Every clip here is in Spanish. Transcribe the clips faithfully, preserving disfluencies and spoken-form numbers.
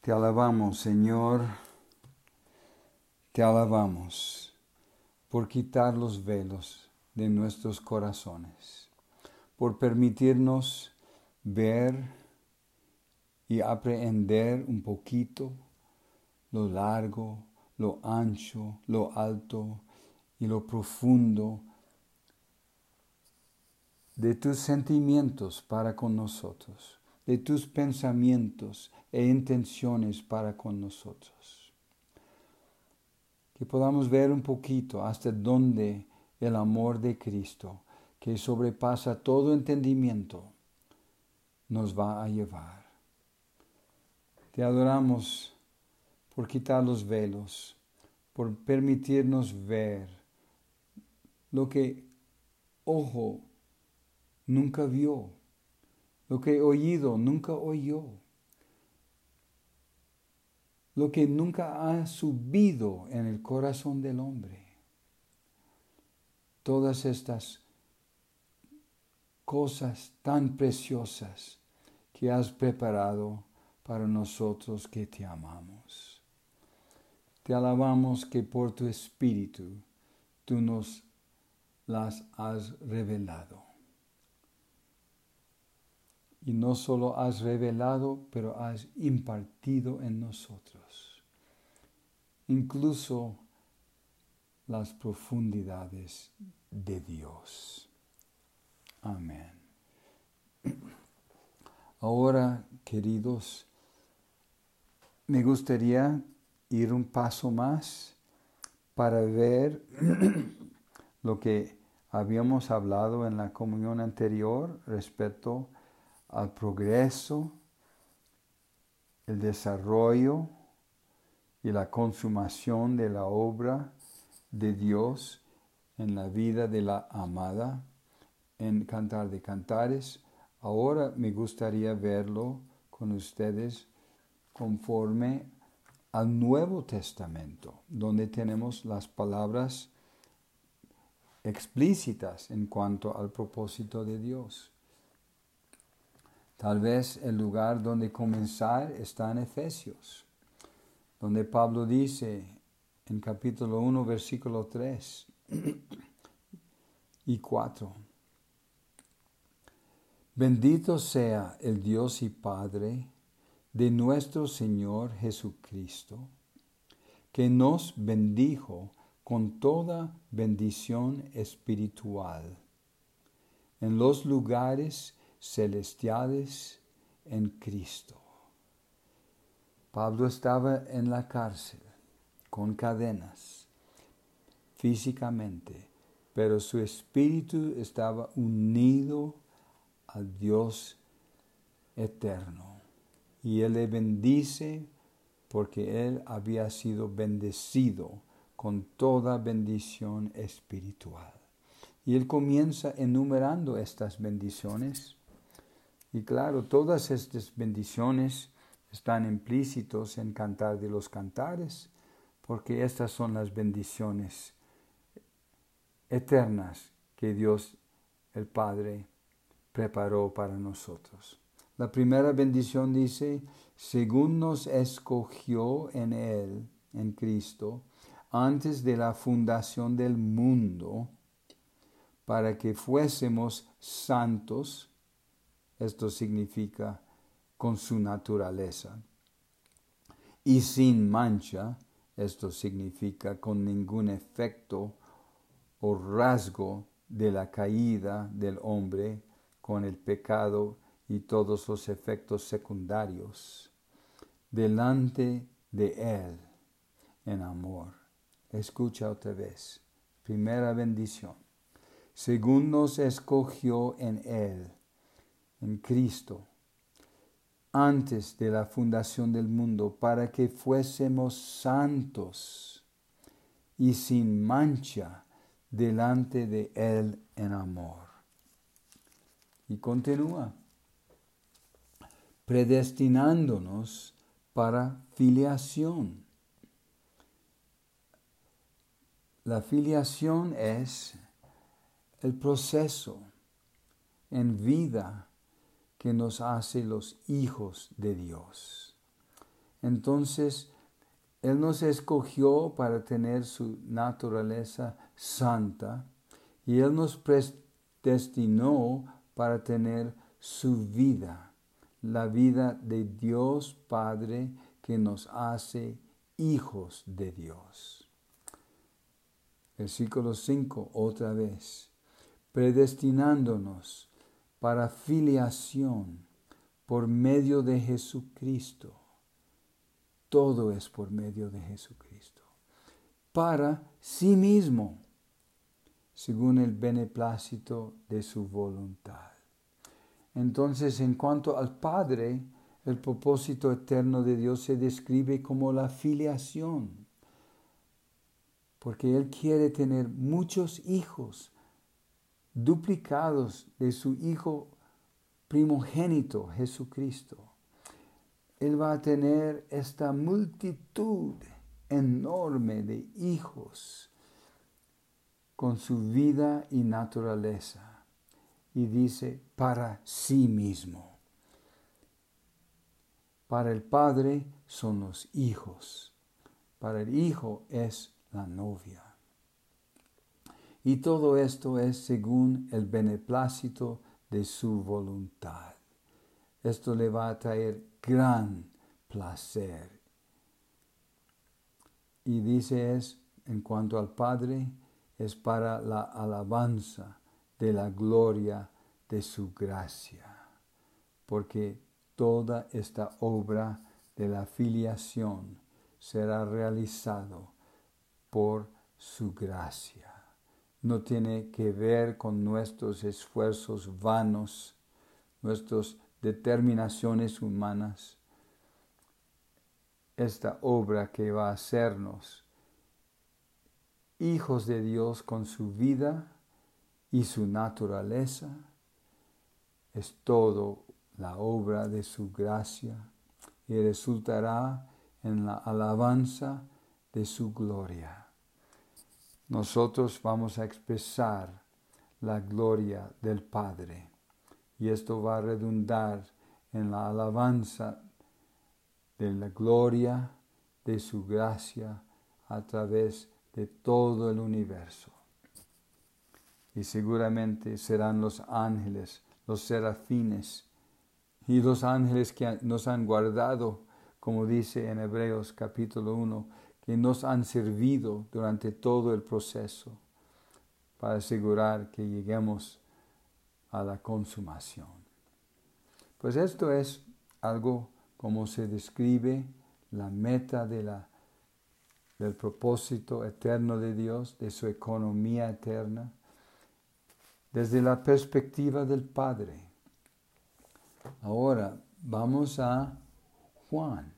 Te alabamos, Señor, te alabamos por quitar los velos de nuestros corazones, por permitirnos ver y aprehender un poquito lo largo, lo ancho, lo alto y lo profundo de tus sentimientos para con nosotros, de tus pensamientos e intenciones para con nosotros. Que podamos ver un poquito hasta dónde el amor de Cristo, que sobrepasa todo entendimiento, nos va a llevar. Te adoramos por quitar los velos, por permitirnos ver lo que ojo nunca vio, lo que oído nunca oyó, lo que nunca ha subido en el corazón del hombre. Todas estas cosas tan preciosas que has preparado para nosotros que te amamos. Te alabamos que por tu Espíritu tú nos las has revelado. Y no solo has revelado, pero has impartido en nosotros, incluso las profundidades de Dios. Amén. Ahora, queridos, me gustaría ir un paso más para ver lo que habíamos hablado en la comunión anterior respecto al progreso, el desarrollo y la consumación de la obra de Dios en la vida de la amada, en Cantar de Cantares. Ahora me gustaría verlo con ustedes conforme al Nuevo Testamento, donde tenemos las palabras explícitas en cuanto al propósito de Dios. Tal vez el lugar donde comenzar está en Efesios, donde Pablo dice en capítulo uno, versículo tres y cuatro. Bendito sea el Dios y Padre de nuestro Señor Jesucristo, que nos bendijo con toda bendición espiritual en los lugares celestiales en Cristo. Pablo estaba en la cárcel con cadenas físicamente, pero su espíritu estaba unido al Dios eterno. Y él le bendice porque él había sido bendecido con toda bendición espiritual. Y él comienza enumerando estas bendiciones. Y claro, todas estas bendiciones están implícitos en Cantar de los Cantares, porque estas son las bendiciones eternas que Dios el Padre preparó para nosotros. La primera bendición dice, según nos escogió en Él, en Cristo, antes de la fundación del mundo, para que fuésemos santos. Esto significa con su naturaleza. Y sin mancha, esto significa con ningún efecto o rasgo de la caída del hombre con el pecado y todos los efectos secundarios, delante de Él en amor. Escucha otra vez. Primera bendición. Según nos escogió en Él, en Cristo, antes de la fundación del mundo, para que fuésemos santos y sin mancha delante de Él en amor. Y continúa, predestinándonos para filiación. La filiación es el proceso en vida que nos hace los hijos de Dios. Entonces, Él nos escogió para tener su naturaleza santa y Él nos predestinó para tener su vida, la vida de Dios Padre que nos hace hijos de Dios. Versículo cinco, otra vez. Predestinándonos para filiación por medio de Jesucristo. Todo es por medio de Jesucristo. Para sí mismo, según el beneplácito de su voluntad. Entonces, en cuanto al Padre, el propósito eterno de Dios se describe como la filiación. Porque Él quiere tener muchos hijos duplicados de su Hijo primogénito, Jesucristo. Él va a tener esta multitud enorme de hijos con su vida y naturaleza. Y dice, para sí mismo. Para el Padre son los hijos. Para el Hijo es la novia. Y todo esto es según el beneplácito de su voluntad. Esto le va a traer gran placer. Y dice es, en cuanto al Padre, es para la alabanza de la gloria de su gracia. Porque toda esta obra de la filiación será realizado por su gracia. No tiene que ver con nuestros esfuerzos vanos, nuestras determinaciones humanas. Esta obra que va a hacernos hijos de Dios con su vida y su naturaleza, es todo la obra de su gracia y resultará en la alabanza de su gloria. Nosotros vamos a expresar la gloria del Padre y esto va a redundar en la alabanza de la gloria de su gracia a través de todo el universo. Y seguramente serán los ángeles, los serafines y los ángeles que nos han guardado, como dice en Hebreos capítulo uno, que nos han servido durante todo el proceso para asegurar que lleguemos a la consumación. Pues esto es algo como se describe la meta de la, del propósito eterno de Dios, de su economía eterna, desde la perspectiva del Padre. Ahora vamos a Juan.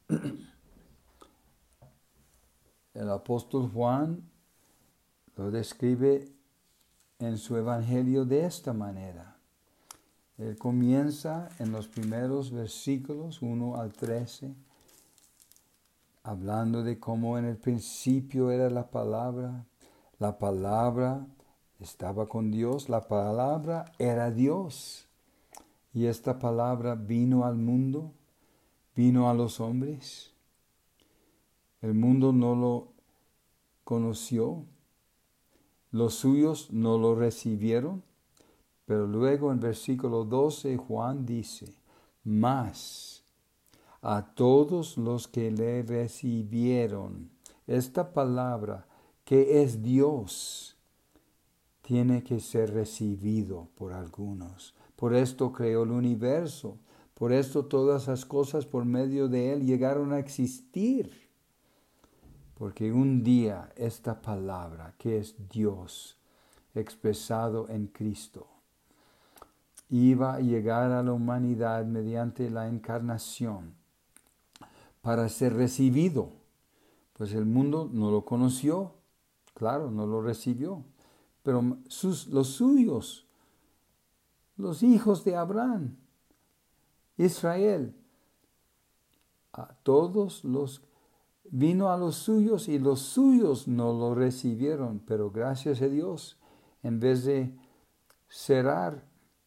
El apóstol Juan lo describe en su evangelio de esta manera. Él comienza en los primeros versículos, uno al trece, hablando de cómo en el principio era la palabra, la palabra estaba con Dios, la palabra era Dios. Y esta palabra vino al mundo, vino a los hombres. El mundo no lo conoció, los suyos no lo recibieron, pero luego en versículo doce Juan dice, mas a todos los que le recibieron, esta palabra que es Dios, tiene que ser recibido por algunos. Por esto creó el universo, por esto todas las cosas por medio de Él llegaron a existir. Porque un día esta palabra, que es Dios, expresado en Cristo, iba a llegar a la humanidad mediante la encarnación para ser recibido. Pues el mundo no lo conoció, claro, no lo recibió. Pero sus, los suyos, los hijos de Abraham, Israel, a todos los vino a los suyos y los suyos no lo recibieron, pero gracias a Dios, en vez de cerrar,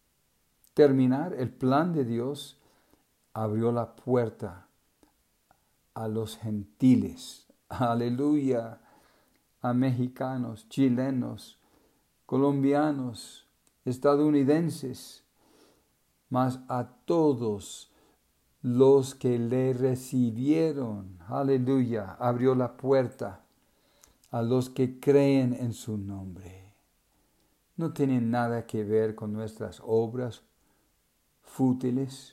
terminar el plan de Dios, abrió la puerta a los gentiles. Aleluya. A mexicanos, chilenos, colombianos, estadounidenses, mas a todos los que le recibieron. Aleluya. Abrió la puerta a los que creen en su nombre. No tienen nada que ver con nuestras obras fútiles,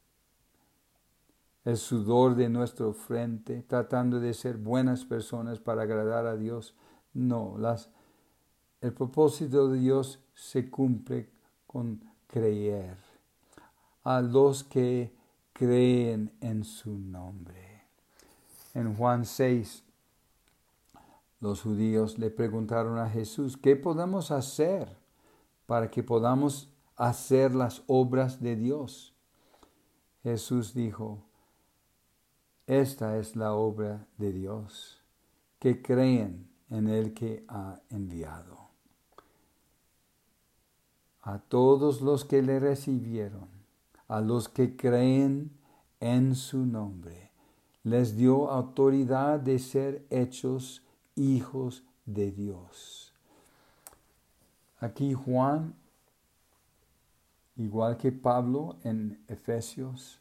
el sudor de nuestra frente, tratando de ser buenas personas para agradar a Dios. No, las, el propósito de Dios se cumple con creer. A los que creen en su nombre. En Juan seis, los judíos le preguntaron a Jesús, ¿qué podemos hacer para que podamos hacer las obras de Dios? Jesús dijo, esta es la obra de Dios, que creen en el que ha enviado. A todos los que le recibieron, a los que creen en su nombre, les dio autoridad de ser hechos hijos de Dios. Aquí Juan, igual que Pablo en Efesios,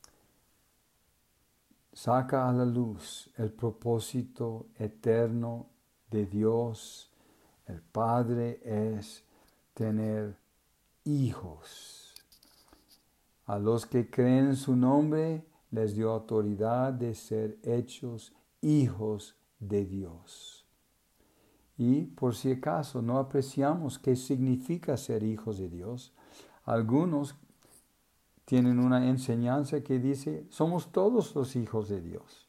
saca a la luz el propósito eterno de Dios. El Padre es tener hijos. A los que creen en su nombre, les dio autoridad de ser hechos hijos de Dios. Y por si acaso no apreciamos qué significa ser hijos de Dios, algunos tienen una enseñanza que dice, somos todos los hijos de Dios.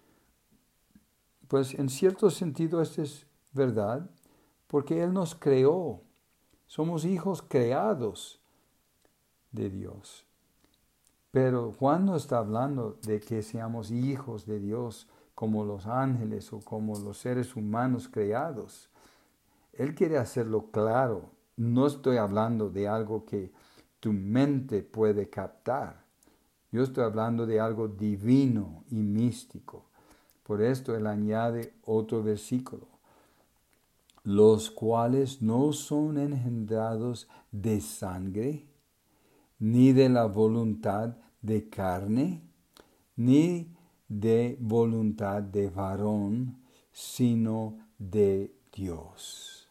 Pues en cierto sentido esto es verdad, porque Él nos creó. Somos hijos creados de Dios. Pero Juan no está hablando de que seamos hijos de Dios como los ángeles o como los seres humanos creados. Él quiere hacerlo claro. No estoy hablando de algo que tu mente puede captar. Yo estoy hablando de algo divino y místico. Por esto él añade otro versículo. Los cuales no son engendrados de sangre, ni de la voluntad de carne, ni de voluntad de varón, sino de Dios.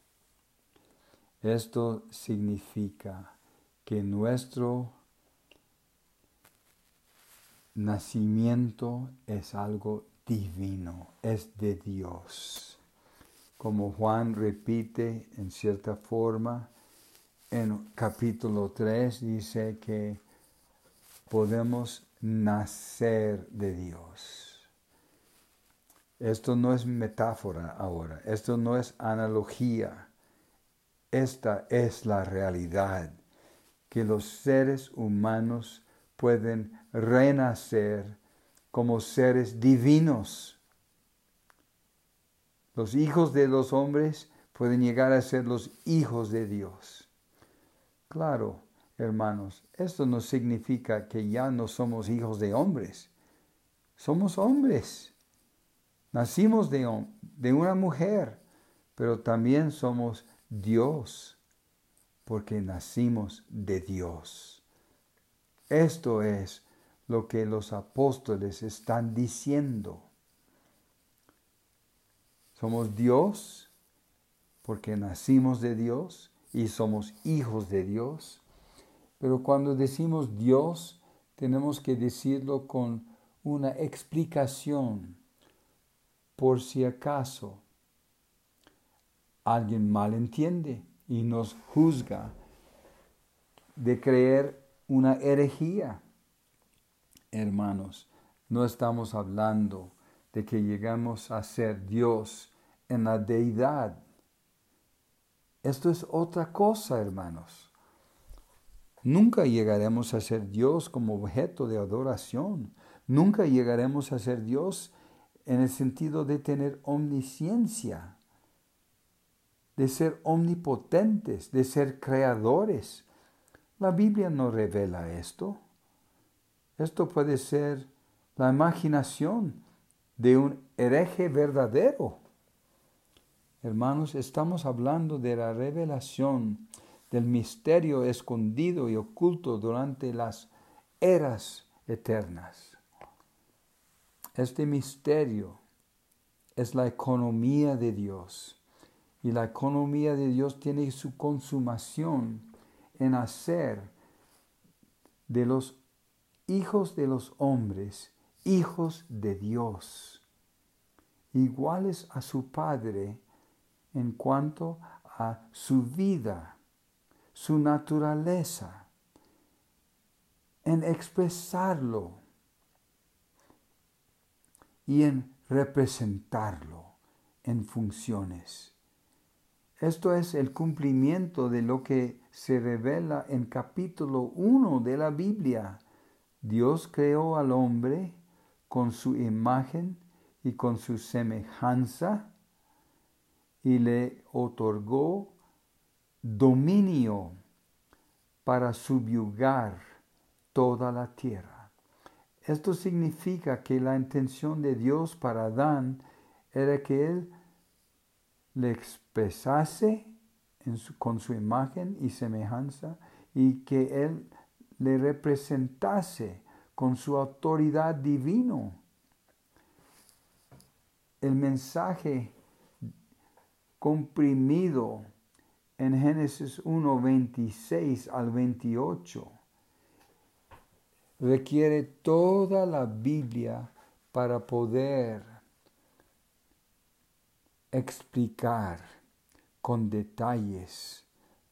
Esto significa que nuestro nacimiento es algo divino, es de Dios. Como Juan repite en cierta forma, en capítulo tres dice que podemos nacer de Dios. Esto no es metáfora ahora, esto no es analogía. Esta es la realidad, que los seres humanos pueden renacer como seres divinos. Los hijos de los hombres pueden llegar a ser los hijos de Dios. Claro, hermanos, esto no significa que ya no somos hijos de hombres. Somos hombres. Nacimos de, de una mujer, pero también somos Dios, porque nacimos de Dios. Esto es lo que los apóstoles están diciendo. Somos Dios, porque nacimos de Dios y somos hijos de Dios. Pero cuando decimos Dios, tenemos que decirlo con una explicación, por si acaso alguien malentiende y nos juzga de creer una herejía. Hermanos, no estamos hablando de que llegamos a ser Dios en la deidad. Esto es otra cosa, hermanos. Nunca llegaremos a ser Dios como objeto de adoración. Nunca llegaremos a ser Dios en el sentido de tener omnisciencia, de ser omnipotentes, de ser creadores. La Biblia no revela esto. Esto puede ser la imaginación de un hereje verdadero. Hermanos, estamos hablando de la revelación del misterio escondido y oculto durante las eras eternas. Este misterio es la economía de Dios. Y la economía de Dios tiene su consumación en hacer de los hijos de los hombres hijos de Dios, iguales a su Padre en cuanto a su vida, su naturaleza, en expresarlo y en representarlo en funciones. Esto es el cumplimiento de lo que se revela en capítulo uno de la Biblia. Dios creó al hombre con su imagen y con su semejanza y le otorgó dominio para subyugar toda la tierra. Esto significa que la intención de Dios para Adán era que él le expresase en su, con su imagen y semejanza y que él le representase con su autoridad divino. El mensaje comprimido en Génesis uno, veintiséis al veintiocho requiere toda la Biblia para poder explicar con detalles,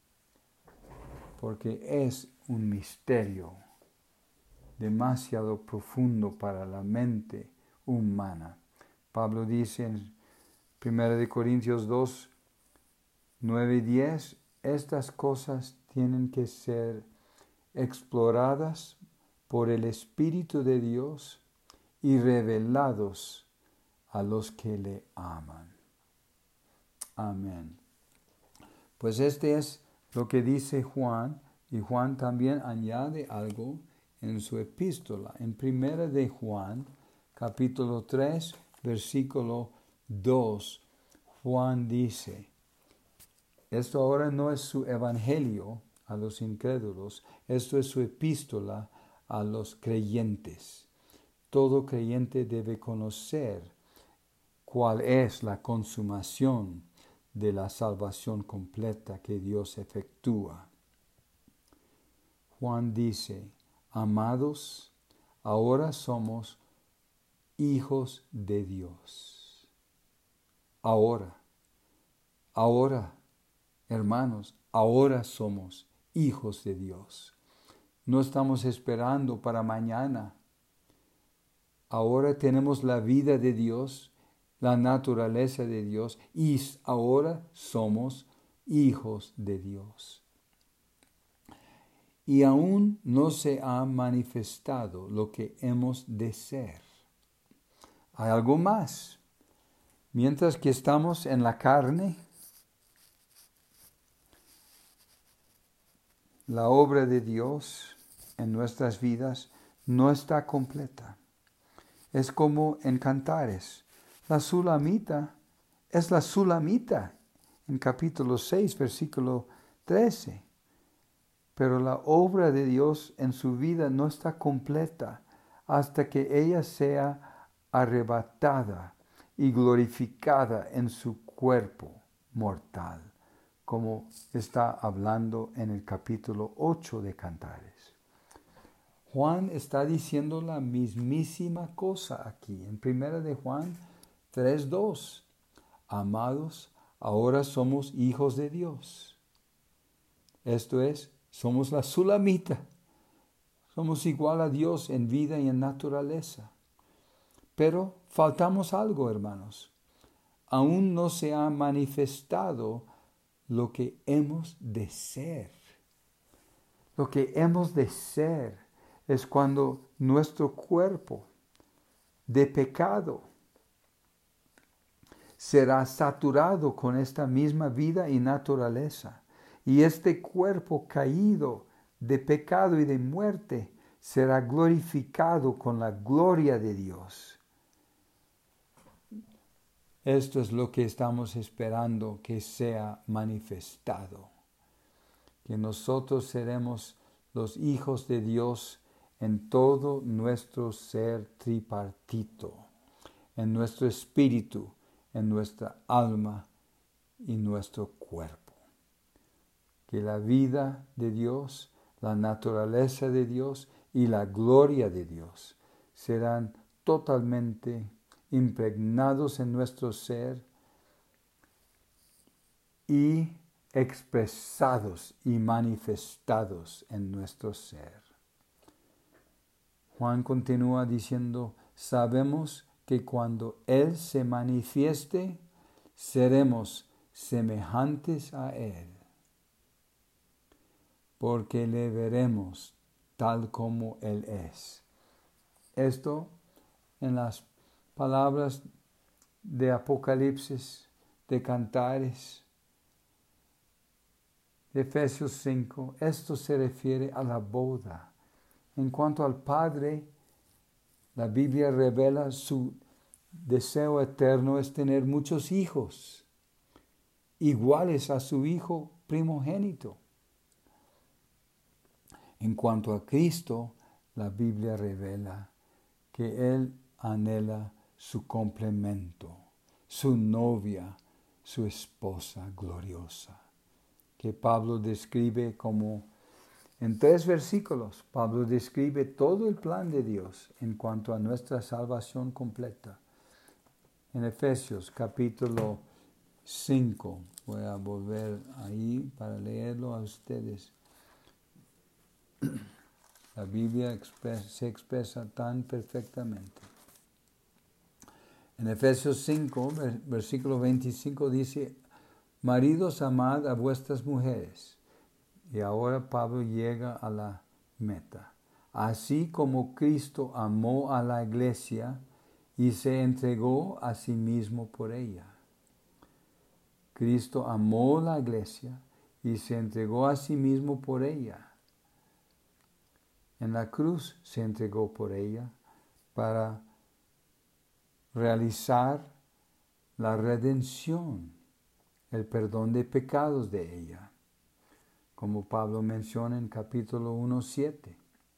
porque es un misterio demasiado profundo para la mente humana. Pablo dice en primera de Corintios dos, nueve y diez, estas cosas tienen que ser exploradas por el Espíritu de Dios y revelados a los que le aman. Amén. Pues este es lo que dice Juan, y Juan también añade algo en su epístola. En primera de Juan, capítulo tres, versículo dos, Juan dice, esto ahora no es su evangelio a los incrédulos, esto es su epístola a los creyentes. Todo creyente debe conocer cuál es la consumación de la salvación completa que Dios efectúa. Juan dice, amados, ahora somos hijos de Dios. Ahora, ahora, hermanos, ahora somos hijos de Dios. No estamos esperando para mañana. Ahora tenemos la vida de Dios, la naturaleza de Dios, y ahora somos hijos de Dios. Y aún no se ha manifestado lo que hemos de ser. Hay algo más. Mientras que estamos en la carne, la obra de Dios en nuestras vidas no está completa. Es como en Cantares. La Sulamita es la Sulamita en capítulo seis, versículo trece. Pero la obra de Dios en su vida no está completa hasta que ella sea arrebatada y glorificada en su cuerpo mortal, como está hablando en el capítulo ocho de Cantares. Juan está diciendo la mismísima cosa aquí, en primera de Juan tres dos. Amados, ahora somos hijos de Dios. Esto es, somos la Sulamita. Somos igual a Dios en vida y en naturaleza. Pero faltamos algo, hermanos. Aún no se ha manifestado lo que hemos de ser. Lo que hemos de ser es cuando nuestro cuerpo de pecado será saturado con esta misma vida y naturaleza. Y este cuerpo caído de pecado y de muerte será glorificado con la gloria de Dios. Esto es lo que estamos esperando que sea manifestado, que nosotros seremos los hijos de Dios en todo nuestro ser tripartito, en nuestro espíritu, en nuestra alma y nuestro cuerpo. Que la vida de Dios, la naturaleza de Dios y la gloria de Dios serán totalmente impregnados en nuestro ser y expresados y manifestados en nuestro ser. Juan continúa diciendo, sabemos que cuando Él se manifieste, seremos semejantes a Él, porque le veremos tal como Él es. Esto en las palabras de Apocalipsis, de Cantares, de Efesios cinco, esto se refiere a la boda. En cuanto al Padre, la Biblia revela su deseo eterno es tener muchos hijos, iguales a su Hijo primogénito. En cuanto a Cristo, la Biblia revela que Él anhela su complemento, su novia, su esposa gloriosa, que Pablo describe como, en tres versículos, Pablo describe todo el plan de Dios en cuanto a nuestra salvación completa. En Efesios capítulo cinco, voy a volver ahí para leerlo a ustedes. La Biblia expres- se expresa tan perfectamente. En Efesios cinco, versículo veinticinco dice, maridos, amad a vuestras mujeres. Y ahora Pablo llega a la meta. Así como Cristo amó a la iglesia y se entregó a sí mismo por ella. Cristo amó la iglesia y se entregó a sí mismo por ella. En la cruz se entregó por ella para realizar la redención, el perdón de pecados de ella, como Pablo menciona en capítulo uno, siete.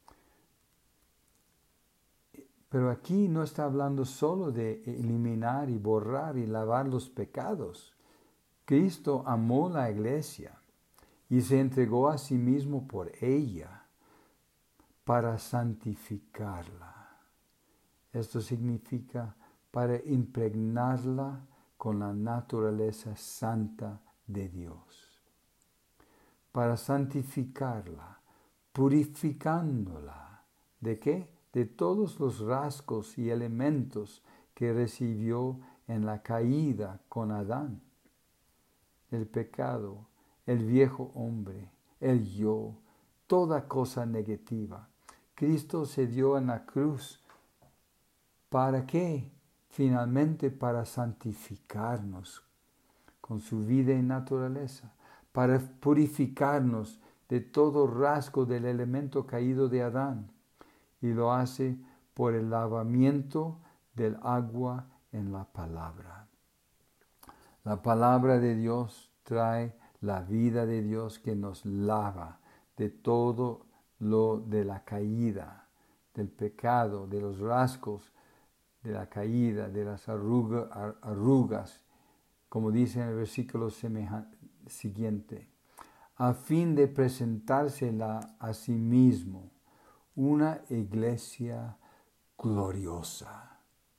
Pero aquí no está hablando solo de eliminar y borrar y lavar los pecados. Cristo amó la iglesia y se entregó a sí mismo por ella para santificarla. Esto significa para impregnarla con la naturaleza santa de Dios. Para santificarla, purificándola. ¿De qué? De todos los rasgos y elementos que recibió en la caída con Adán. El pecado, el viejo hombre, el yo, toda cosa negativa. Cristo se dio en la cruz. ¿Para qué? Finalmente para santificarnos con su vida y naturaleza, para purificarnos de todo rasgo del elemento caído de Adán, y lo hace por el lavamiento del agua en la palabra. La palabra de Dios trae la vida de Dios que nos lava de todo lo de la caída, del pecado, de los rasgos de la caída, de las arruga, arrugas, como dice en el versículo siguiente, a fin de presentársela a sí mismo, una iglesia gloriosa,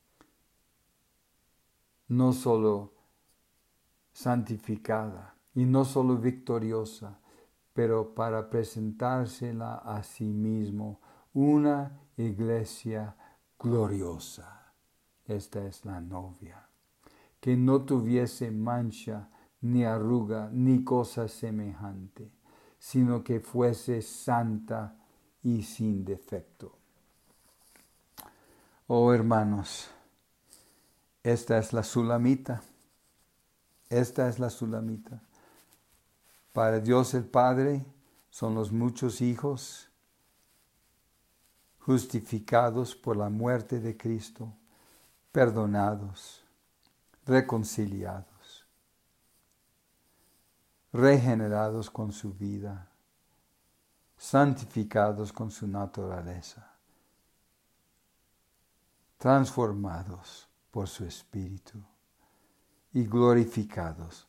no solo santificada y no solo victoriosa, pero para presentársela a sí mismo, una iglesia gloriosa. Esta es la novia, que no tuviese mancha, ni arruga, ni cosa semejante, sino que fuese santa y sin defecto. Oh hermanos, esta es la Sulamita, esta es la Sulamita. Para Dios el Padre son los muchos hijos justificados por la muerte de Cristo, perdonados, reconciliados, regenerados con su vida, santificados con su naturaleza, transformados por su Espíritu y glorificados,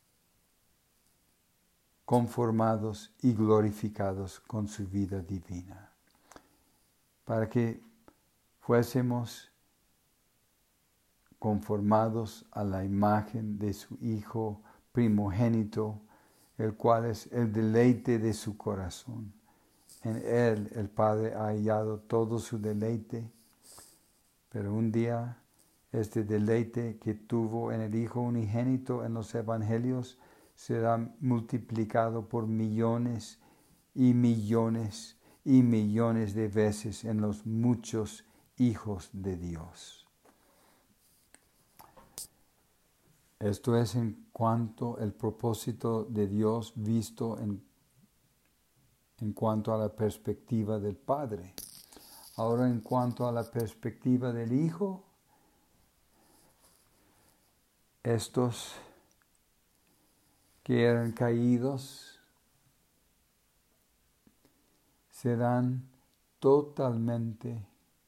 conformados y glorificados con su vida divina, para que fuésemos conformados a la imagen de su Hijo primogénito, el cual es el deleite de su corazón. En Él el Padre ha hallado todo su deleite, pero un día este deleite que tuvo en el Hijo unigénito en los Evangelios será multiplicado por millones y millones y millones de veces en los muchos hijos de Dios. Esto es en cuanto al propósito de Dios visto en, en cuanto a la perspectiva del Padre. Ahora, en cuanto a la perspectiva del Hijo, estos que eran caídos serán totalmente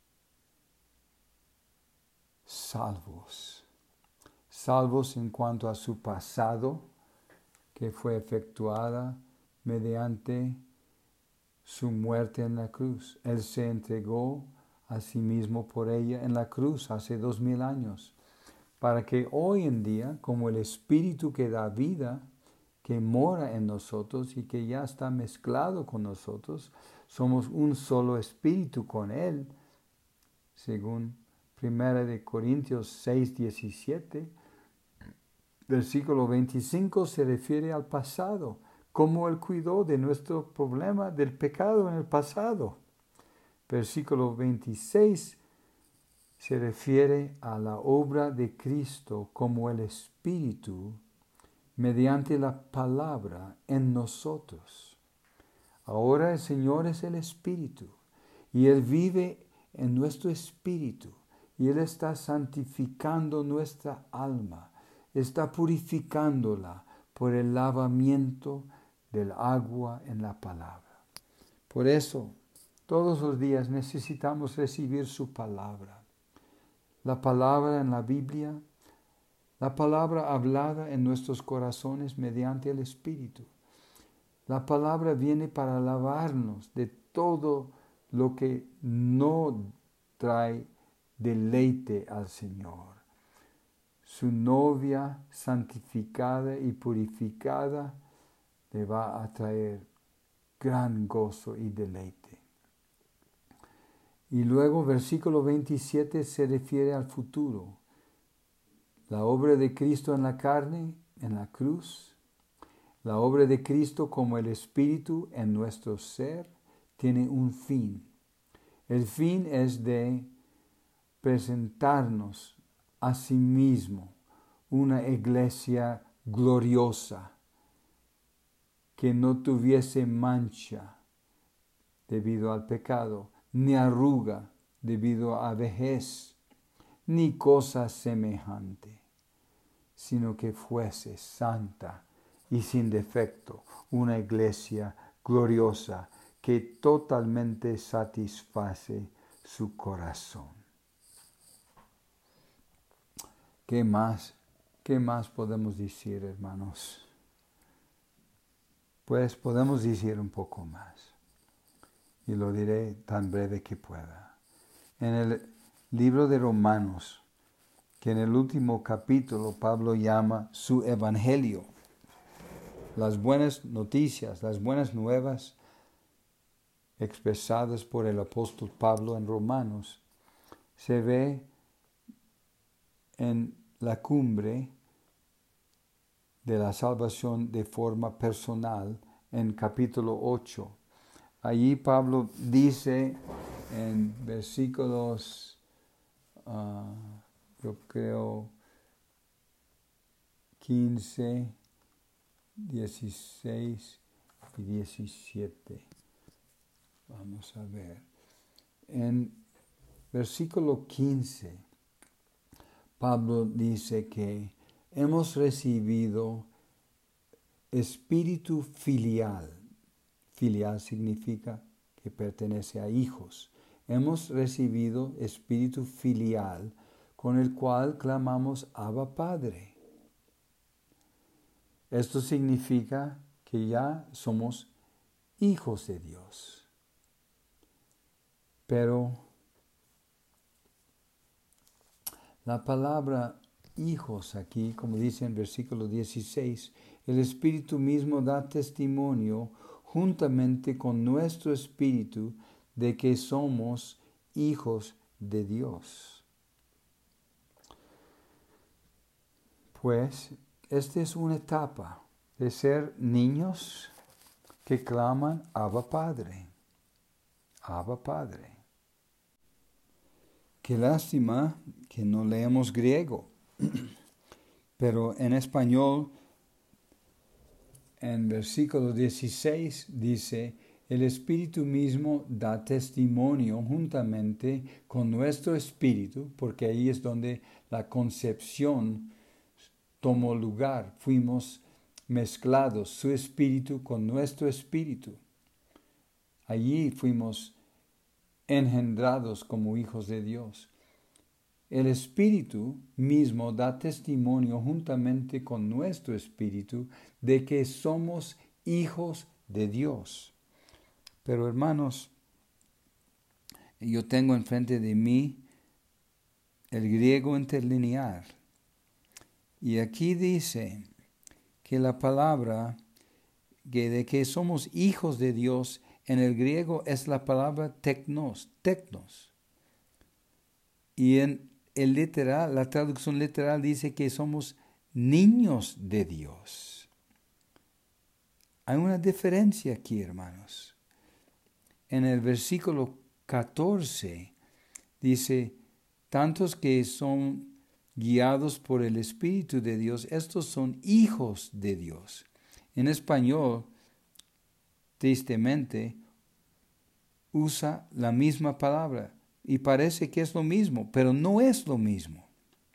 salvos. Salvos en cuanto a su pasado, que fue efectuada mediante su muerte en la cruz. Él se entregó a sí mismo por ella en la cruz hace dos mil años, para que hoy en día, como el Espíritu que da vida, que mora en nosotros y que ya está mezclado con nosotros, somos un solo Espíritu con Él, según primera de Corintios seis, diecisiete, versículo veinticinco se refiere al pasado, cómo Él cuidó de nuestro problema del pecado en el pasado. Versículo veintiséis se refiere a la obra de Cristo como el Espíritu mediante la palabra en nosotros. Ahora el Señor es el Espíritu y Él vive en nuestro espíritu y Él está santificando nuestra alma, está purificándola por el lavamiento del agua en la palabra. Por eso, todos los días necesitamos recibir su palabra. La palabra en la Biblia, la palabra hablada en nuestros corazones mediante el Espíritu. La palabra viene para lavarnos de todo lo que no trae deleite al Señor. Su novia santificada y purificada le va a traer gran gozo y deleite. Y luego versículo veintisiete se refiere al futuro. La obra de Cristo en la carne, en la cruz, la obra de Cristo como el Espíritu en nuestro ser, tiene un fin. El fin es de presentarnos a sí mismo una iglesia gloriosa, que no tuviese mancha debido al pecado, ni arruga debido a vejez, ni cosa semejante, sino que fuese santa y sin defecto, una iglesia gloriosa que totalmente satisface su corazón. ¿Qué más? ¿Qué más podemos decir, hermanos? Pues podemos decir un poco más, y lo diré tan breve que pueda. En el libro de Romanos, que en el último capítulo Pablo llama su evangelio, las buenas noticias, las buenas nuevas expresadas por el apóstol Pablo en Romanos, se ve en la cumbre de la salvación de forma personal en capítulo ocho. Allí Pablo dice en versículos, uh, yo creo, quince, dieciséis y diecisiete. Vamos a ver. En versículo quince, Pablo dice que hemos recibido espíritu filial. Filial significa que pertenece a hijos. Hemos recibido espíritu filial con el cual clamamos Abba Padre. Esto significa que ya somos hijos de Dios. Pero la palabra hijos aquí, como dice en versículo dieciséis, el Espíritu mismo da testimonio juntamente con nuestro espíritu de que somos hijos de Dios. Pues esta es una etapa de ser niños que claman Abba Padre. Abba Padre. Qué lástima que no leemos griego, pero en español, en versículo dieciséis dice, el Espíritu mismo da testimonio juntamente con nuestro espíritu, porque ahí es donde la concepción tomó lugar, fuimos mezclados, su espíritu con nuestro espíritu. Allí fuimos engendrados como hijos de Dios. El Espíritu mismo da testimonio juntamente con nuestro espíritu de que somos hijos de Dios. Pero hermanos, yo tengo enfrente de mí el griego interlinear. Y aquí dice que la palabra que de que somos hijos de Dios en el griego es la palabra teknos, teknos. Y en el literal, la traducción literal dice que somos niños de Dios. Hay una diferencia aquí, hermanos. En el versículo catorce dice, tantos que son guiados por el Espíritu de Dios, estos son hijos de Dios. En español, tristemente, usa la misma palabra y parece que es lo mismo, pero no es lo mismo.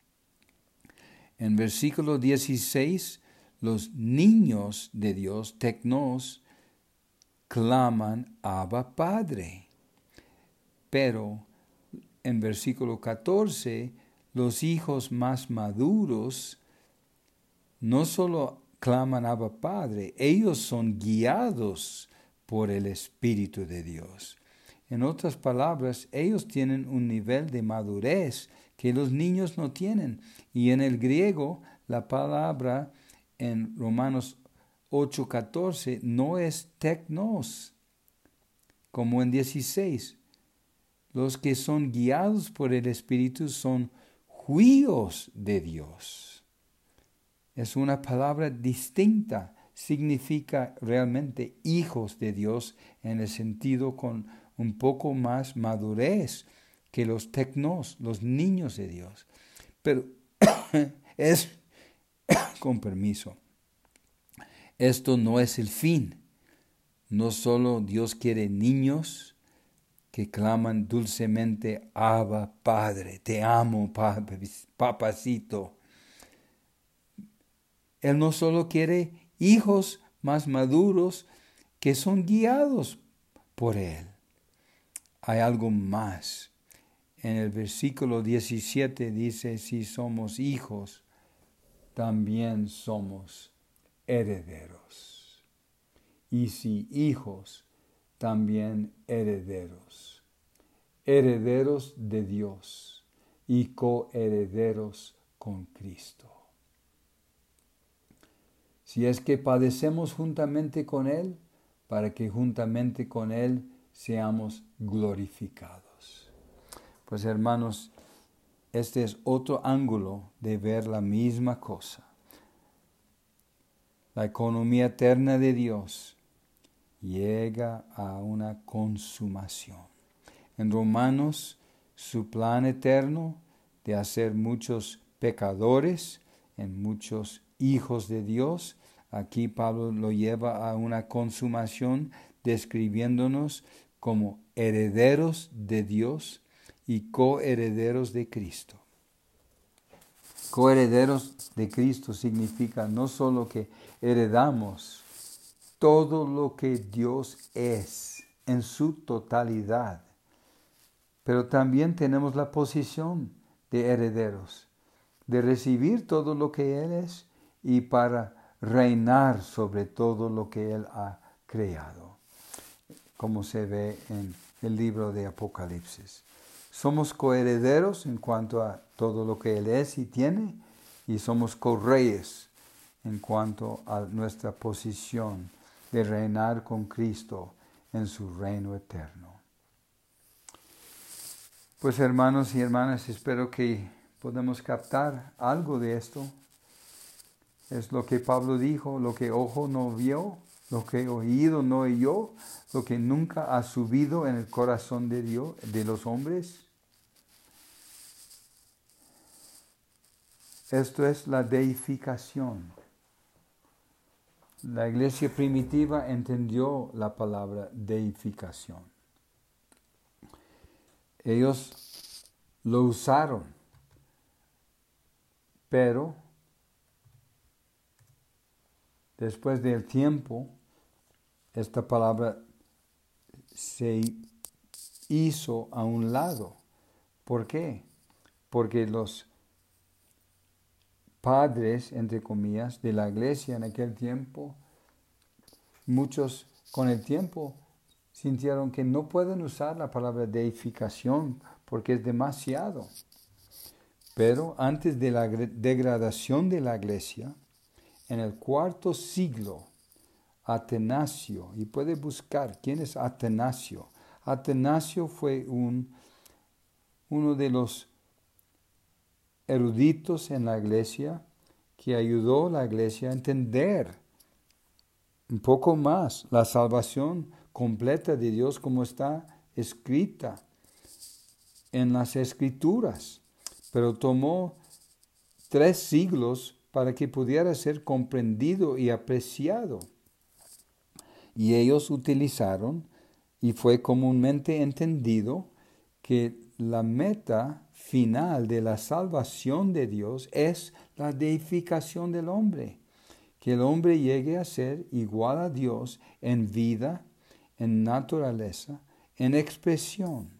En versículo dieciséis, los niños de Dios, teknos, claman Abba Padre. Pero en versículo catorce, los hijos más maduros no solo claman Abba Padre, ellos son guiados por el Espíritu de Dios. En otras palabras, ellos tienen un nivel de madurez que los niños no tienen. Y en el griego, la palabra en Romanos ocho catorce no es teknos, como en dieciséis. Los que son guiados por el Espíritu son huíos de Dios. Es una palabra distinta. Significa realmente hijos de Dios en el sentido con un poco más madurez que los teknos, los niños de Dios. Pero es, con permiso, esto no es el fin. No solo Dios quiere niños que claman dulcemente, Abba, Padre, te amo, papacito. Él no solo quiere hijos más maduros que son guiados por Él. Hay algo más. En el versículo diecisiete dice, si somos hijos, también somos herederos. Y si hijos, también herederos. Herederos de Dios y coherederos con Cristo. Si es que padecemos juntamente con Él, para que juntamente con Él seamos glorificados. Pues hermanos, este es otro ángulo de ver la misma cosa. La economía eterna de Dios llega a una consumación. En Romanos, su plan eterno de hacer muchos pecadores en muchos hijos de Dios, aquí Pablo lo lleva a una consumación describiéndonos como herederos de Dios y coherederos de Cristo. Coherederos de Cristo significa no solo que heredamos todo lo que Dios es en su totalidad, pero también tenemos la posición de herederos, de recibir todo lo que Él es y para reinar sobre todo lo que Él ha creado, como se ve en el libro de Apocalipsis. Somos coherederos en cuanto a todo lo que Él es y tiene, y somos correyes en cuanto a nuestra posición de reinar con Cristo en su reino eterno. Pues hermanos y hermanas, espero que podamos captar algo de esto. Es lo que Pablo dijo, lo que ojo no vio, lo que oído no oyó, lo que nunca ha subido en el corazón de Dios, de los hombres. Esto es la deificación. La iglesia primitiva entendió la palabra deificación. Ellos lo usaron, pero después del tiempo, esta palabra se hizo a un lado. ¿Por qué? Porque los padres, entre comillas, de la iglesia en aquel tiempo, muchos con el tiempo sintieron que no pueden usar la palabra deificación porque es demasiado. Pero antes de la degradación de la iglesia, en el cuarto siglo, Atanasio, y puede buscar quién es Atanasio. Atanasio fue un, uno de los eruditos en la iglesia que ayudó a la iglesia a entender un poco más la salvación completa de Dios como está escrita en las Escrituras. Pero tomó tres siglos para que pudiera ser comprendido y apreciado. Y ellos utilizaron, y fue comúnmente entendido, que la meta final de la salvación de Dios es la deificación del hombre. Que el hombre llegue a ser igual a Dios en vida, en naturaleza, en expresión.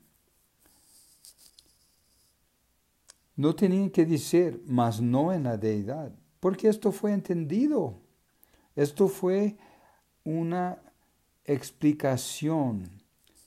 No tenían que decir, mas no en la deidad, porque esto fue entendido. Esto fue una explicación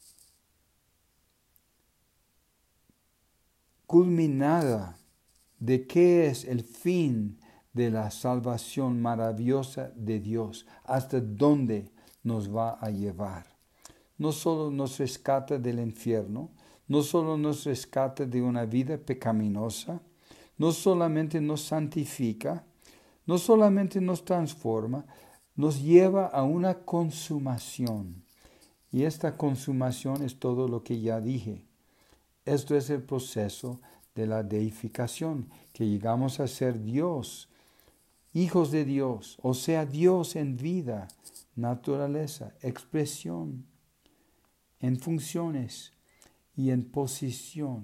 culminada de qué es el fin de la salvación maravillosa de Dios, hasta dónde nos va a llevar. No solo nos rescata del infierno, no solo nos rescata de una vida pecaminosa, no solamente nos santifica, no solamente nos transforma, nos lleva a una consumación. Y esta consumación es todo lo que ya dije. Esto es el proceso de la deificación, que llegamos a ser Dios, hijos de Dios, o sea, Dios en vida, naturaleza, expresión, en funciones y en posición.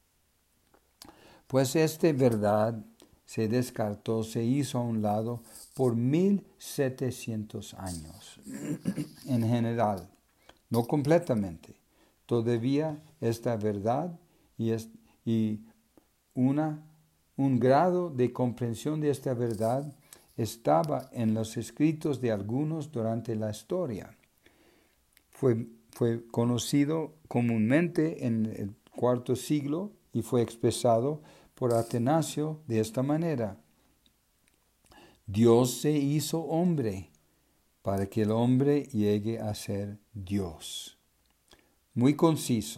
Pues esta verdad se descartó, se hizo a un lado por mil setecientos años en general, no completamente. Todavía esta verdad y, es, y una, un grado de comprensión de esta verdad estaba en los escritos de algunos durante la historia. Fue, fue conocido comúnmente en el cuarto siglo y fue expresado por Atanasio de esta manera. Dios se hizo hombre para que el hombre llegue a ser Dios. Muy conciso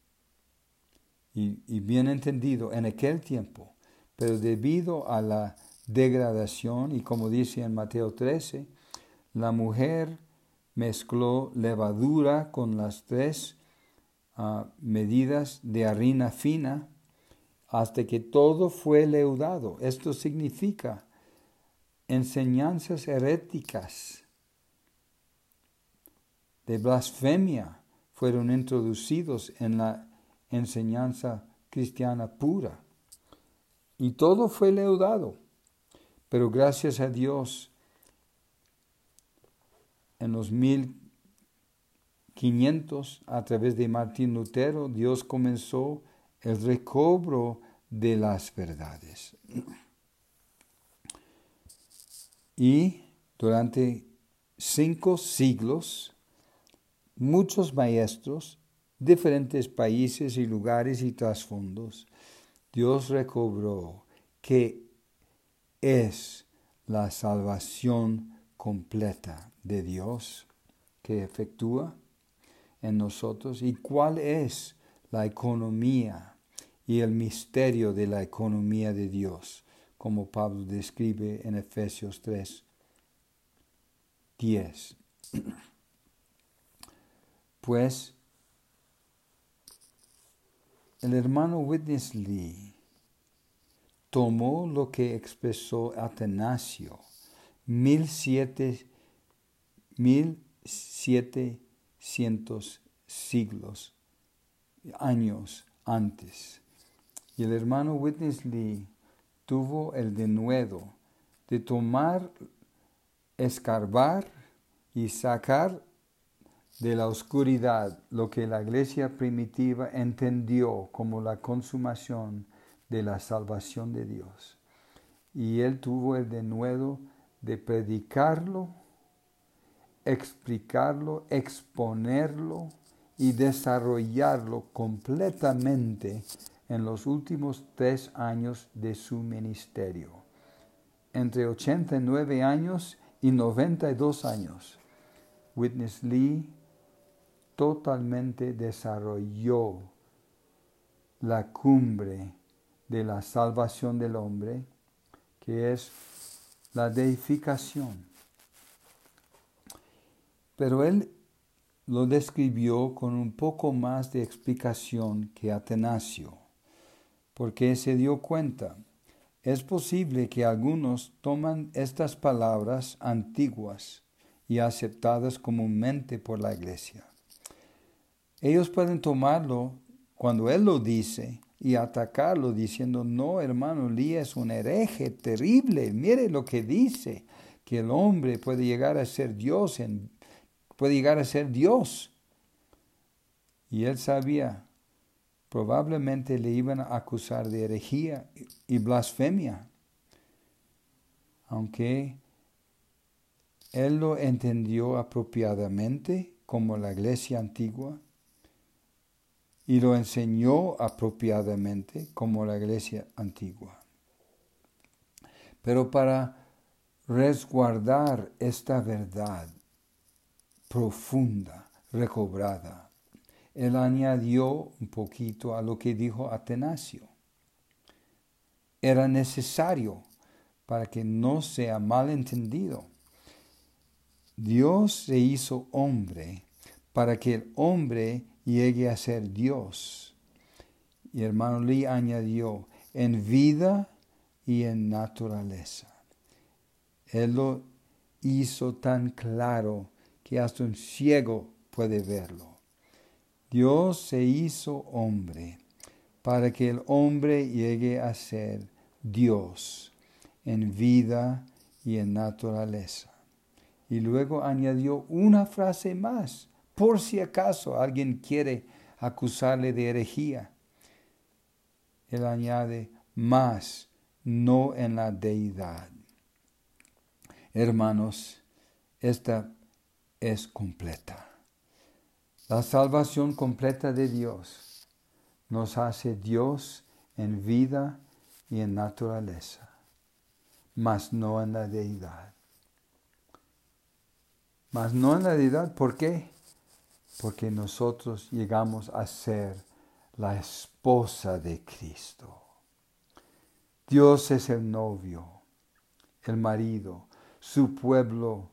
y, y bien entendido en aquel tiempo, pero debido a la degradación, y como dice en Mateo trece, la mujer mezcló levadura con las tres uh, medidas de harina fina hasta que todo fue leudado. Esto significa enseñanzas heréticas de blasfemia fueron introducidos en la enseñanza cristiana pura. y todo fue leudado. Pero gracias a Dios, en los mil quinientos, a través de Martín Lutero, Dios comenzó el recobro de las verdades. Y durante cinco siglos, muchos maestros, diferentes países y lugares y trasfondos, Dios recobró que es la salvación completa de Dios que efectúa en nosotros y cuál es la economía y el misterio de la economía de Dios, como Pablo describe en Efesios tres, diez. Pues el hermano Witness Lee tomó lo que expresó Atanasio mil setecientos siglos, años antes. Y el hermano Witness Lee tuvo el denuedo de tomar, escarbar y sacar de la oscuridad lo que la iglesia primitiva entendió como la consumación de la salvación de Dios. Y él tuvo el denuedo de predicarlo, explicarlo, exponerlo y desarrollarlo completamente en los últimos tres años de su ministerio. Entre ochenta y nueve años y noventa y dos años, Witness Lee totalmente desarrolló la cumbre de la salvación del hombre, que es la deificación. Pero él lo describió con un poco más de explicación que Atanasio, porque se dio cuenta, es posible que algunos toman estas palabras antiguas y aceptadas comúnmente por la iglesia. Ellos pueden tomarlo cuando él lo dice y atacarlo diciendo, no, hermano, Lee es un hereje terrible. Mire lo que dice, que el hombre puede llegar a ser Dios, en, puede llegar a ser Dios. Y él sabía, probablemente le iban a acusar de herejía y blasfemia, aunque él lo entendió apropiadamente como la iglesia antigua, y lo enseñó apropiadamente como la iglesia antigua. Pero para resguardar esta verdad profunda, recobrada, él añadió un poquito a lo que dijo Atanasio. Era necesario para que no sea malentendido. Dios se hizo hombre para que el hombre llegue a ser Dios. Y hermano Lee añadió, en vida y en naturaleza. Él lo hizo tan claro que hasta un ciego puede verlo. Dios se hizo hombre para que el hombre llegue a ser Dios en vida y en naturaleza. Y luego añadió una frase más, por si acaso alguien quiere acusarle de herejía. Él añade, más, no en la deidad. Hermanos, esta es completa. La salvación completa de Dios nos hace Dios en vida y en naturaleza, mas no en la deidad. Mas no en la deidad, ¿por qué? Porque nosotros llegamos a ser la esposa de Cristo. Dios es el novio, el marido, su pueblo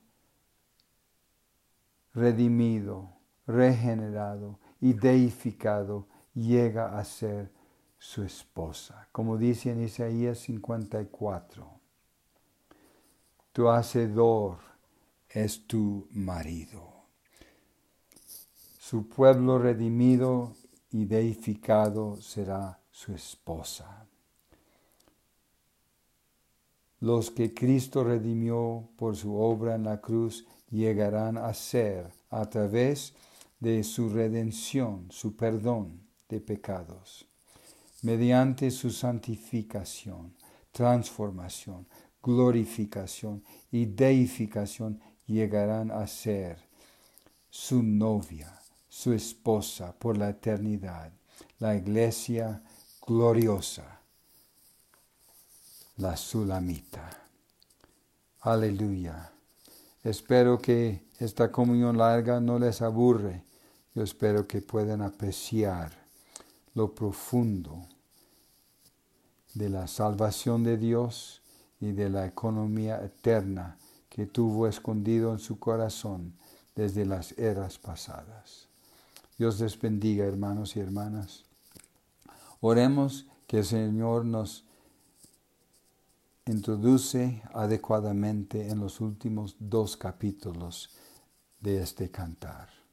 redimido, regenerado y deificado llega a ser su esposa. Como dice en Isaías cincuenta y cuatro, tu hacedor es tu marido. Su pueblo redimido y deificado será su esposa. los que Cristo redimió por su obra en la cruz llegarán a ser a través de su redención, su perdón de pecados, mediante su santificación, transformación, glorificación y deificación llegarán a ser su novia, su esposa por la eternidad, la iglesia gloriosa, la Sulamita. Aleluya. Espero que esta comunión larga no les aburre. Yo espero que puedan apreciar lo profundo de la salvación de Dios y de la economía eterna que tuvo escondido en su corazón desde las eras pasadas. Dios les bendiga, hermanos y hermanas. Oremos que el Señor nos introduce adecuadamente en los últimos dos capítulos de este cantar.